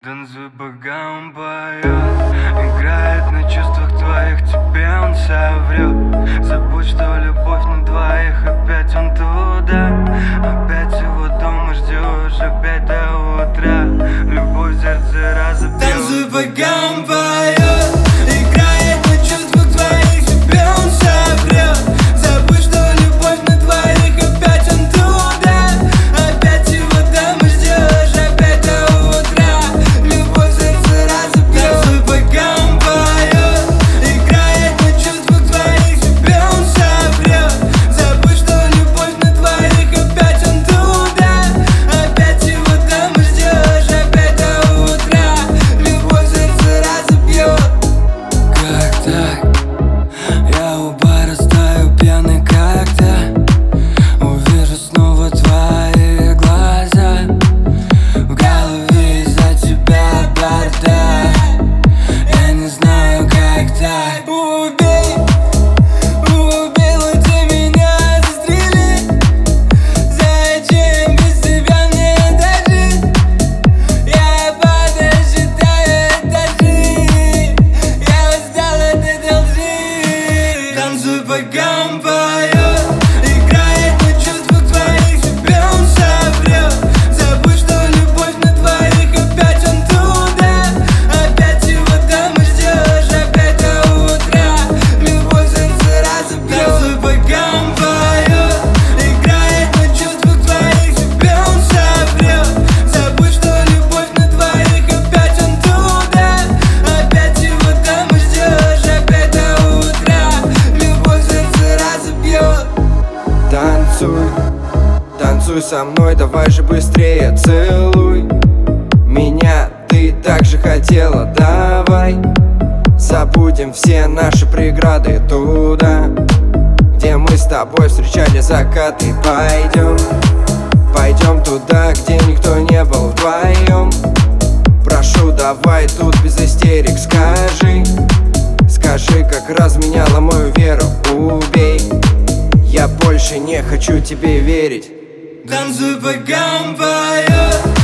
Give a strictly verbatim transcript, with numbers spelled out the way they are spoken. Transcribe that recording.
Танцуй, пока он поет, играет на чувствах твоих, тебе он соврет. Забудь, что любовь на двоих, опять он туда. Опять его дома ждешь, опять до утра. Любовь в сердце разобьет. Танцуй, пока он поет, играет на чувствах твоих, тебе он соврет. Забудь, что любовь на двоих, опять он туда. Опять его дома ждешь, опять до утра. Любовь в сердце разобьет. Танцуй, пока он поет, играет на чувствах твоих, тебе он соврет. Забудь, что любовь на двоих, опять он туда. Опять его дома ждешь, опять до утра. Любовь в сердце разобьет. Как так? Я у бара стою пьяный, как-то увижу снова твои глаза. В голове из-за тебя бардак. Я не знаю, как так. Убей, убила ты меня, застрели. Зачем без тебя мне дожить? Я подосчитаю этажи. Я устал от этой лжи. Танцуй, пока он поет, играет на чувствах твоих, тебе он соврет. Забудь, что любовь на двоих, опять он туда. Опять его дома ждешь, опять до утра. Любовь в сердце разобьет. Танцуй, пока он поет, играет на чувствах твоих, тебе он соврет. Забудь, что любовь на двоих, опять он туда. Опять его дома ждешь, опять до утра. Любовь в сердце разобьет. Танцуй, танцуй со мной, давай же быстрее целуй меня, ты так же хотела, давай забудем все наши преграды туда, где мы с тобой встречали закаты. Пойдем, пойдем туда, где никто не был вдвоем. Прошу, давай тут без истерик, скажи, скажи, как разменяла мою веру. Убей, я больше не хочу тебе верить. Танцуй, пока он поет,